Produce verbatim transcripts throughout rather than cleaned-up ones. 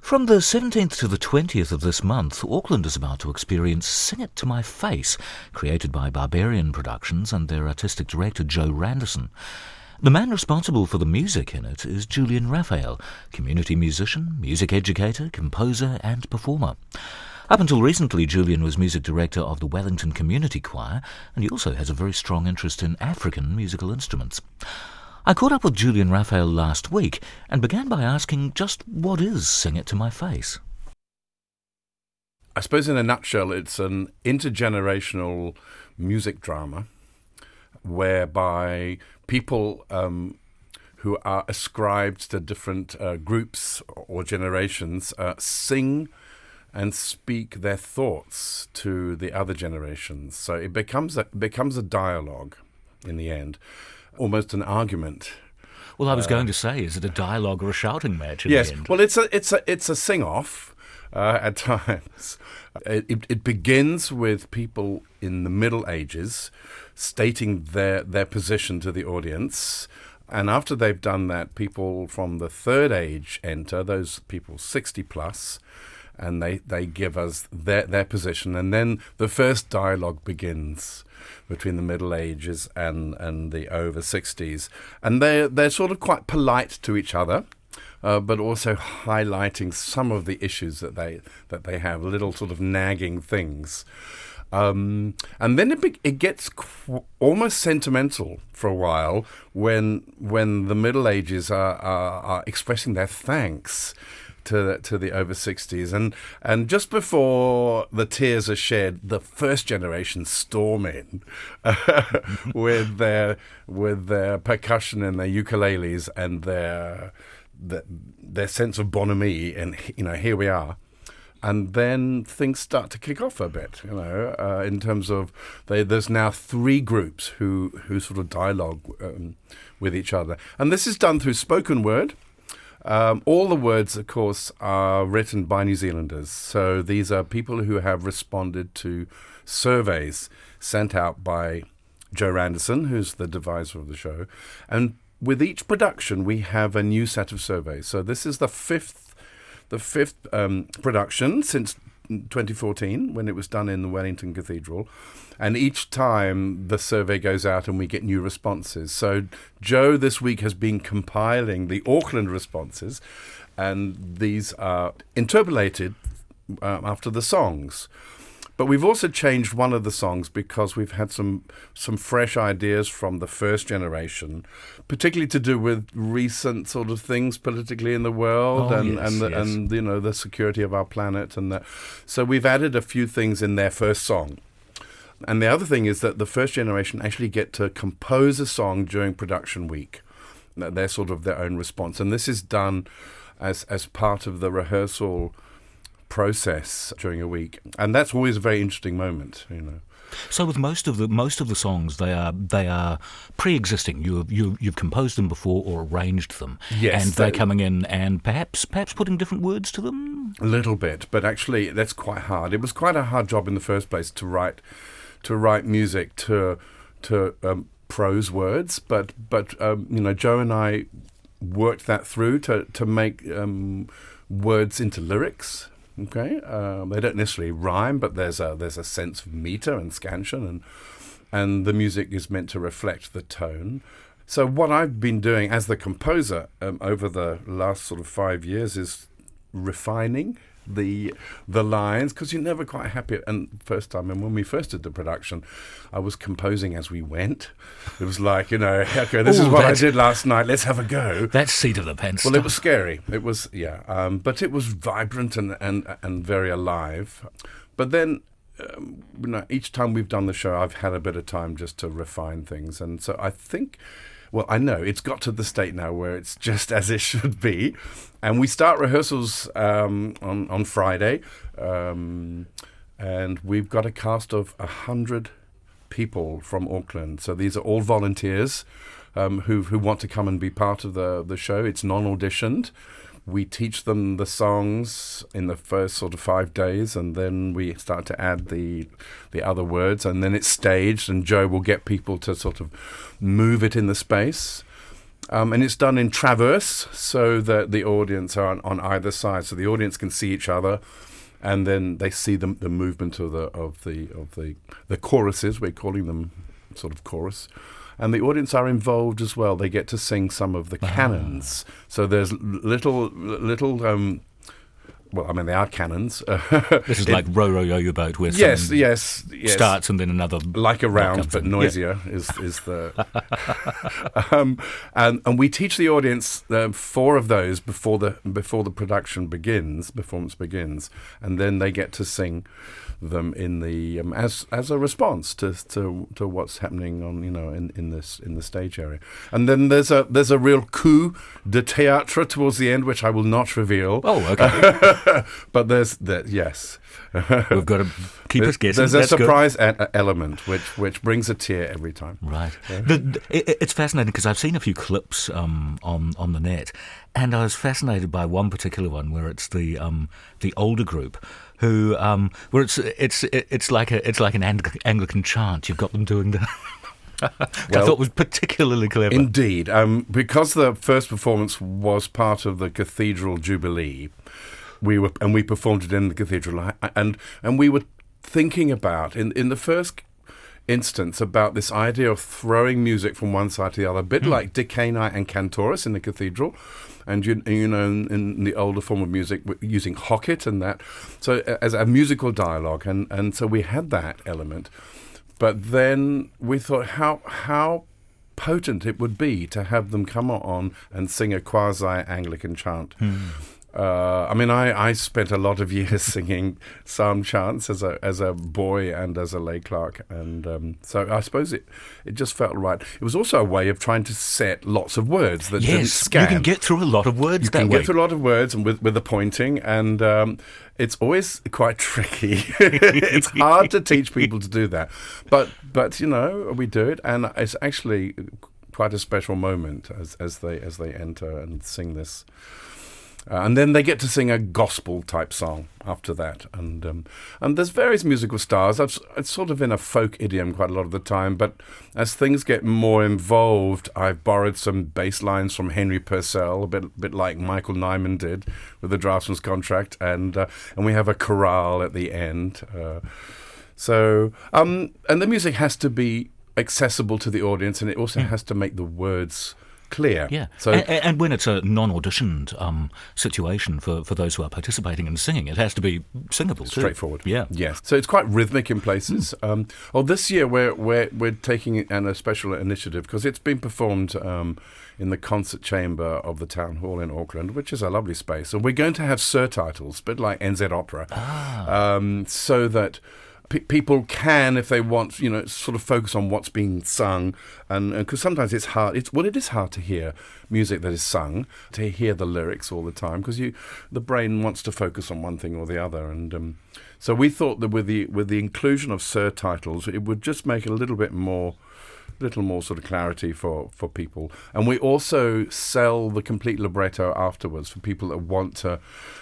From the seventeenth to the twentieth of this month, Auckland is about to experience Sing It to My Face, created by Barbarian Productions and their artistic director Joe Randerson. The man responsible for the music in it is Julian Raphael, community musician, music educator, composer and performer. Up until recently, Julian was music director of the Wellington Community Choir, and he also has a very strong interest in African musical instruments. I caught up with Julian Raphael last week and began by asking just what is Sing It to My Face? I suppose in a nutshell, it's an intergenerational music drama whereby people um, who are ascribed to different uh, groups or generations uh, sing and speak their thoughts to the other generations. So it becomes a, becomes a dialogue in the end, almost an argument. Well, I was uh, going to say, is it a dialogue or a shouting match in yes, the end? well, it's a it's a it's a sing-off uh, at times. It, it, it begins with people in the Middle Ages stating their their position to the audience. And after they've done that, people from the Third Age enter, those people sixty plus, and they, they give us their, their position. And then the first dialogue begins between the Middle Ages and, and the over sixties. And they're, they're sort of quite polite to each other, uh, but also highlighting some of the issues that they that they have, little sort of nagging things. Um, and then it, be- it gets qu- almost sentimental for a while when when the Middle Ages are, are, are expressing their thanks to the, to the over sixties. And, and just before the tears are shed, the first generation storm in with their with their percussion and their ukuleles and their, their, their sense of bonhomie. And, you know, here we are. And then things start to kick off a bit, you know, uh, in terms of they, there's now three groups who, who sort of dialogue um, with each other. And this is done through spoken word. Um, all the words, of course, are written by New Zealanders. So these are people who have responded to surveys sent out by Joe Randerson, who's the deviser of the show. And with each production, we have a new set of surveys. So this is the fifth The fifth um, production since twenty fourteen, when it was done in the Wellington Cathedral. And each time the survey goes out and we get new responses. So Joe this week has been compiling the Auckland responses, and these are interpolated uh, after the songs. But we've also changed one of the songs because we've had some some fresh ideas from the first generation, particularly to do with recent sort of things politically in the world oh, and yes, and, the, yes. and you know the security of our planet and that. So we've added a few things in their first song. And the other thing is that the first generation actually get to compose a song during production week. They're sort of their own response, and this is done as as part of the rehearsal process during a week, and that's always a very interesting moment, you know. So with most of the most of the songs, they are they are pre-existing. You you you've composed them before or arranged them, yes, and they're coming in and perhaps perhaps putting different words to them. A little bit, but actually that's quite hard. It was quite a hard job in the first place to write to write music to to um, prose words, but but um, you know, Joe and I worked that through to to make um, words into lyrics. Okay, um, they don't necessarily rhyme, but there's a there's a sense of meter and scansion, and and the music is meant to reflect the tone. So what I've been doing as the composer um, over the last sort of five years is refining the the lines, because you're never quite happy. And first time, and when we first did the production, I was composing as we went. It was like, you know, okay, this Ooh, is what I that's- did last night. Let's have a go. That's seat of the pants. Well, it was scary. It was, yeah, um, but it was vibrant and, and, and very alive. But then, um, you know, each time we've done the show, I've had a bit of time just to refine things. And so I think, well, I know it's got to the state now where it's just as it should be. And we start rehearsals um, on, on Friday. Um, and we've got a cast of a hundred people from Auckland. So these are all volunteers um, who who want to come and be part of the, the show. It's non-auditioned. We teach them the songs in the first sort of five days, and then we start to add the the other words, and then it's staged, and Joe will get people to sort of move it in the space. Um, and it's done in traverse, so that the audience are on, on either side, so the audience can see each other, and then they see the, the movement of the of the of the the choruses. We're calling them sort of chorus, and the audience are involved as well. They get to sing some of the canons. Ah. So there's little little. Um, Well, I mean, they are cannons. This is it, like Row, Row, Yo, Yo Boat, where yes, yes, yes. starts and then another... Like a round, but in. noisier yeah. is, is the... um, and, and we teach the audience uh, four of those before the before the production begins, performance begins, and then they get to sing them in the um, as as a response to, to to what's happening on you know in, in this in the stage area. And then there's a there's a real coup de théâtre towards the end, which I will not reveal. Oh, okay. But there's that yes. We've got to keep us guessing. There's a That's surprise a- element which which brings a tear every time. Right. Yeah. The, the, it, it's fascinating because I've seen a few clips um, on on the net, and I was fascinated by one particular one where it's the um, the older group who um, where it's it's it's like a it's like an Anglican chant. You've got them doing the. Well, I thought was particularly clever. Indeed, um, because the first performance was part of the Cathedral Jubilee. We were, and we performed it in the cathedral, and and we were thinking about in in the first instance about this idea of throwing music from one side to the other, a bit mm. like Decani and Cantoris in the cathedral, and you, you know in, in the older form of music using hocket and that, so as a musical dialogue, and and so we had that element, but then we thought how how. potent it would be to have them come on and sing a quasi-Anglican chant. Mm. Uh, I mean, I, I spent a lot of years singing psalm chants as a as a boy and as a lay clerk, and um, so I suppose it, it just felt right. It was also a way of trying to set lots of words that yes, didn't scan. You can get through a lot of words you that can way. get through a lot of words and with, with the pointing, and um, it's always quite tricky. It's hard to teach people to do that, but but you know we do it, and it's actually quite a special moment as as they as they enter and sing this. Uh, and then they get to sing a gospel-type song after that. And um, and there's various musical styles. I've, it's sort of in a folk idiom quite a lot of the time, but as things get more involved, I've borrowed some bass lines from Henry Purcell, a bit bit like Michael Nyman did with the Draftsman's Contract, and uh, and we have a chorale at the end. Uh, so, um, and the music has to be accessible to the audience, and it also mm. has to make the words clear. Yeah. So, and, and when it's a non-auditioned um, situation for, for those who are participating in singing, it has to be singable too. Straightforward. Yeah. Yes. So it's quite rhythmic in places. Mm. Um, well, this year we're we're we're taking an, a special initiative because it's been performed um, in the concert chamber of the town hall in Auckland, which is a lovely space. So we're going to have surtitles, a bit like N Z Opera, ah. um, so that P- people can, if they want, you know, sort of focus on what's being sung, and because sometimes it's hard. It's well, it is hard to hear music that is sung, to hear the lyrics all the time, because you, the brain wants to focus on one thing or the other, and um, so we thought that with the with the inclusion of surtitles, it would just make a little bit more, little more sort of clarity for for people, and we also sell the complete libretto afterwards for people that want to.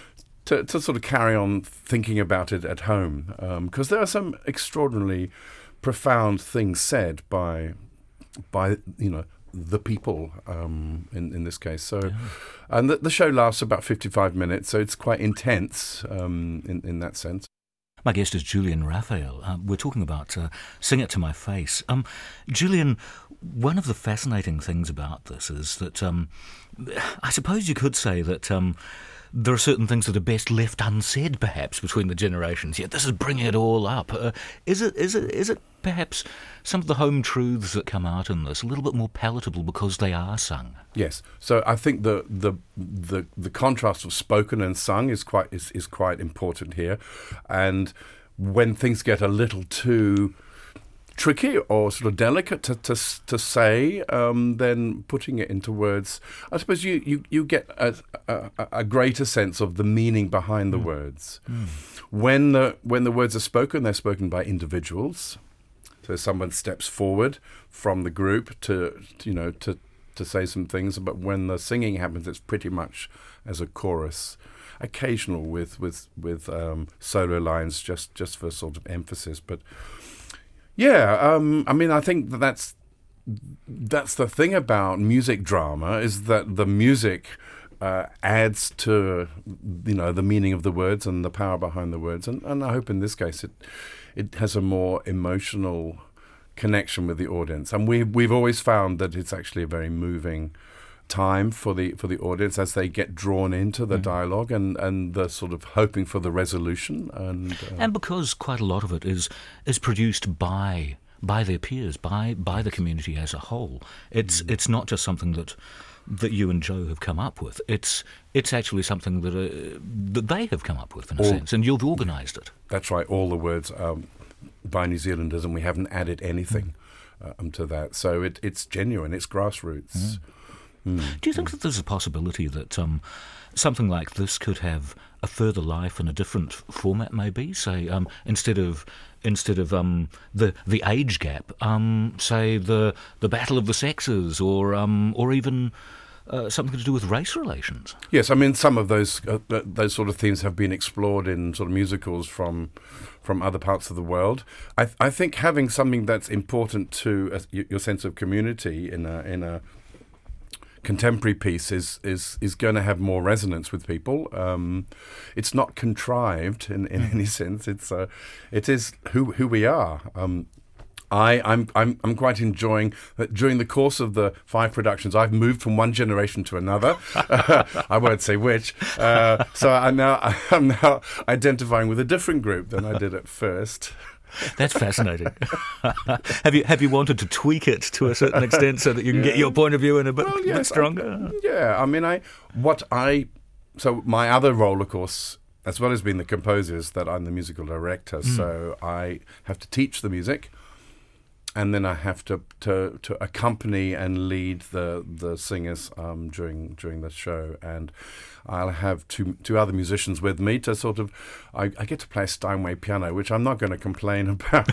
To, to sort of carry on thinking about it at home, because um, there are some extraordinarily profound things said by, by you know, the people um, in in this case. So, yeah. And the, the show lasts about fifty-five minutes, so it's quite intense um, in in that sense. My guest is Julian Raphael. Uh, we're talking about uh, Sing It to My Face. Um, Julian, one of the fascinating things about this is that um, I suppose you could say that. Um, There are certain things that are best left unsaid, perhaps, between the generations. Yet this is bringing it all up. Uh, is it? Is it? Is it perhaps some of the home truths that come out in this a little bit more palatable because they are sung? Yes. So I think the the the, the contrast of spoken and sung is quite is, is quite important here, and when things get a little too tricky or sort of delicate to to, to say, um, then putting it into words, I suppose you, you, you get a, a, a greater sense of the meaning behind the mm. words. Mm. When the when the words are spoken, they're spoken by individuals. So someone steps forward from the group to, you know to to say some things. But when the singing happens, it's pretty much as a chorus, occasional with with with um, solo lines just just for sort of emphasis, but. Yeah, um, I mean, I think that that's that's the thing about music drama, is that the music uh, adds to, you know, the meaning of the words and the power behind the words. And, and I hope in this case it it has a more emotional connection with the audience. And we we've always found that it's actually a very moving time for the for the audience as they get drawn into the mm. dialogue and and the sort of hoping for the resolution. And uh, and because quite a lot of it is is produced by by their peers, by by the community as a whole. It's mm. it's not just something that that you and Joe have come up with. It's it's actually something that uh, that they have come up with in a all, sense, and you've organised it. That's right. All the words um, by New Zealanders, and we haven't added anything mm. um, to that. So it, it's genuine. It's grassroots. Mm. Mm. Do you think that there's a possibility that um, something like this could have a further life in a different format, maybe? Say, um, instead of instead of um, the the age gap, um, say the the battle of the sexes, or um, or even uh, something to do with race relations. Yes, I mean some of those uh, those sort of themes have been explored in sort of musicals from from other parts of the world. I, th- I think having something that's important to uh, your sense of community in a in a contemporary piece is is is going to have more resonance with people. Um, it's not contrived in, in any sense. It's uh, it is who who we are. Um, I I'm I'm I'm quite enjoying that during the course of the five productions I've moved from one generation to another. I won't say which. Uh, so I'm now I'm now identifying with a different group than I did at first. That's fascinating. have you have you wanted to tweak it to a certain extent so that you can yeah. get your point of view in a bit, well, yes, bit stronger? I, yeah, I mean, I what I so my other role, of course, as well as being the composer, is that I'm the musical director. Mm. So I have to teach the music, and then I have to to, to accompany and lead the the singers um, during during the show, and I'll have two two other musicians with me to sort of. I, I get to play Steinway piano, which I'm not going to complain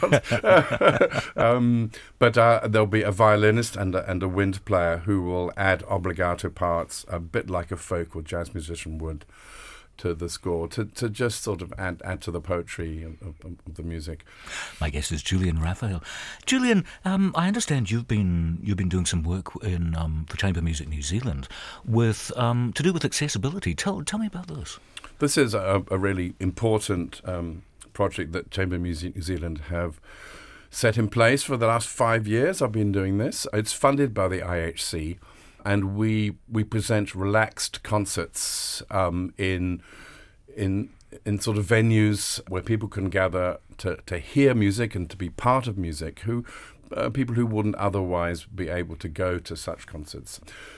about. um, but uh, there'll be a violinist and a, and a wind player who will add obligato parts, a bit like a folk or jazz musician would, to the score, to, to just sort of add add to the poetry of, of, of the music. My guest is Julian Raphael. Julian, um, I understand you've been you've been doing some work in um, for Chamber Music New Zealand with um, to do with accessibility. Tell tell me about this. This is a, a really important um, project that Chamber Music New Zealand have set in place for the last five years. I've been doing this. It's funded by the I H C. And we we present relaxed concerts um, in in in sort of venues where people can gather to, to hear music and to be part of music. Who uh, people who wouldn't otherwise be able to go to such concerts.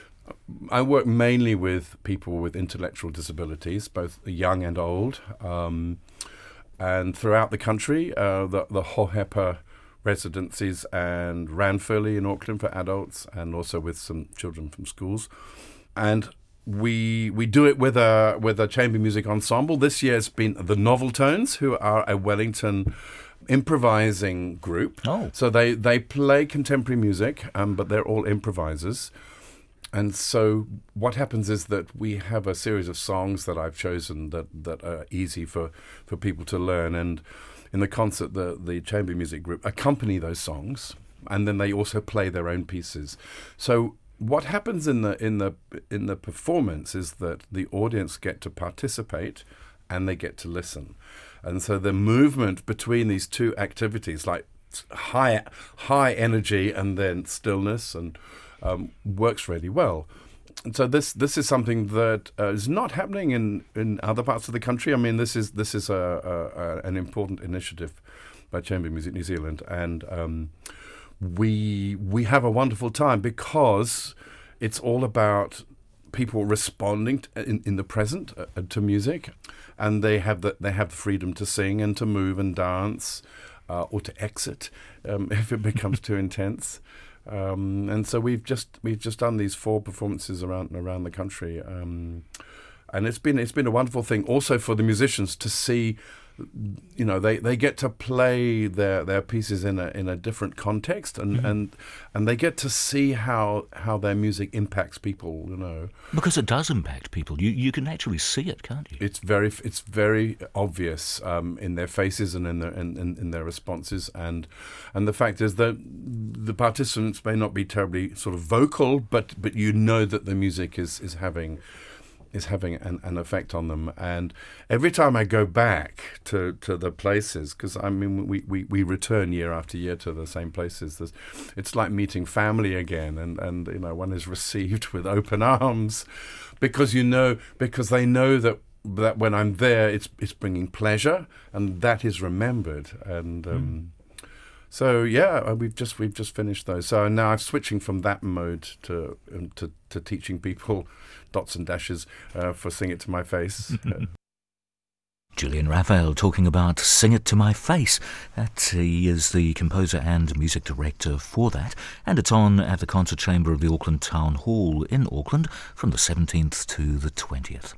I work mainly with people with intellectual disabilities, both young and old, um, and throughout the country, uh, the the Hohepa residencies and Ranfurly in Auckland for adults, and also with some children from schools. And we we do it with a with a chamber music ensemble. This year it's been the Novel Tones, who are a Wellington improvising group. Oh. So they, they play contemporary music, um, but they're all improvisers. And so what happens is that we have a series of songs that I've chosen that, that are easy for, for people to learn. And in the concert, the, the chamber music group accompany those songs, and then they also play their own pieces. So what happens in the in the in the performance is that the audience get to participate and they get to listen. And so the movement between these two activities, like high high energy and then stillness, and um, works really well. And so this this is something that uh, is not happening in, in other parts of the country. I mean, this is this is a, a, a an important initiative by Chamber Music New Zealand, and um, we we have a wonderful time because it's all about people responding to, in, in the present uh, to music, and they have the they have the freedom to sing and to move and dance, uh, or to exit um, if it becomes too intense. Um, and so we've just we've just done these four performances around around the country, um, and it's been it's been a wonderful thing also for the musicians to see you know, they, they get to play their, their pieces in a in a different context, and, mm-hmm. and and they get to see how how their music impacts people. You know, because it does impact people. You you can actually see it, can't you? It's very it's very obvious um, in their faces and in their in, in, in their responses, and and the fact is that the participants may not be terribly sort of vocal, but but you know that the music is is having. is having an, an effect on them. And every time I go back to, to the places, because I mean we, we, we return year after year to the same places, There's, it's like meeting family again, and, and you know one is received with open arms because you know because they know that that when I'm there it's it's bringing pleasure, and that is remembered. And um, mm. So yeah, we've just we've just finished those. So now I'm switching from that mode to um, to, to teaching people dots and dashes uh, for Sing It to My Face. Julian Raphael talking about Sing It to My Face. That he is the composer and music director for that, and it's on at the Concert Chamber of the Auckland Town Hall in Auckland from the seventeenth to the twentieth.